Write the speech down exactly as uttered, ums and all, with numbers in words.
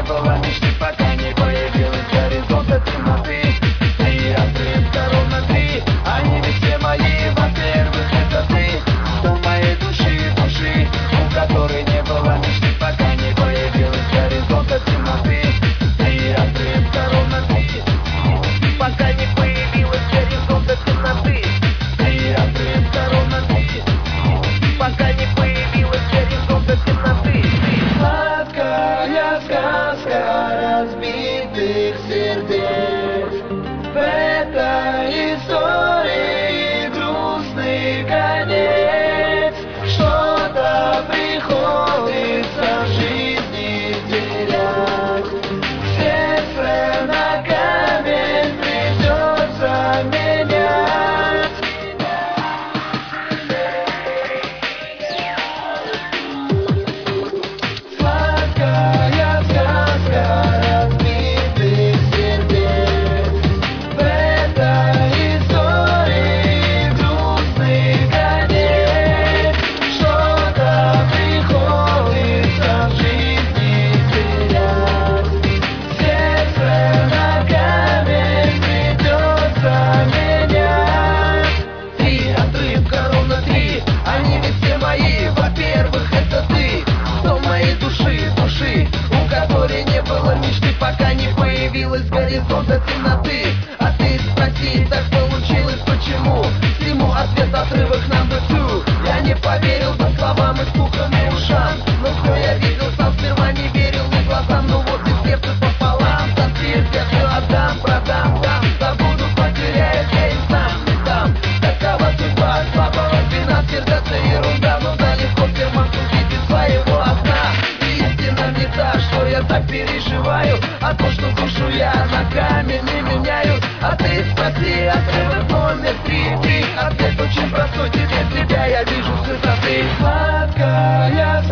было мечты, пока не появилась горизонта темноты. Три отрывка, ровно три, они ведь все мои. Во-первых, это ты, кто моей души, души, у которой не было мечты, пока не появилась горизонта темноты. Три отрывка, ровно три, пока не появилась горизонта темноты. Три отрывка, ровно три, пока не появилась горизонта темноты. Сладкая сказка разбитых сердец, в этой истории грустный конец. Что-то приходится в жизни терять, сердце на камень придется менять. Сладкая сказка разбитых сердец, в этой истории грустный конец. Что-то приходится в жизни терять, сердце на камень придется менять. Три отрывка, ровно три, они ведь все мои. Во-первых, это ты, кто моей души, души, у которой не было мечты, пока не появилась горизонта темноты. А ты спроси, так получилось почему? Всему ответ отрывок number two. Я не поверил бы словам и слухам и ушам, но все я видел сам, сперва не верил ни глазам. Ну вот и сердце пополам, за свет я все отдам, продам, дам, забуду, потеряюсь, я и сам не дам. Такова судьба слабого звена, сердце ерунда, но да легко в карман судить из своего окна. Истина не та, что я так переживаю, а то, что душу я на камень не меняю. А ты спроси, отрывок номер три, три. Ответ очень простой, теперь тебя я вижу с высоты. Сладкая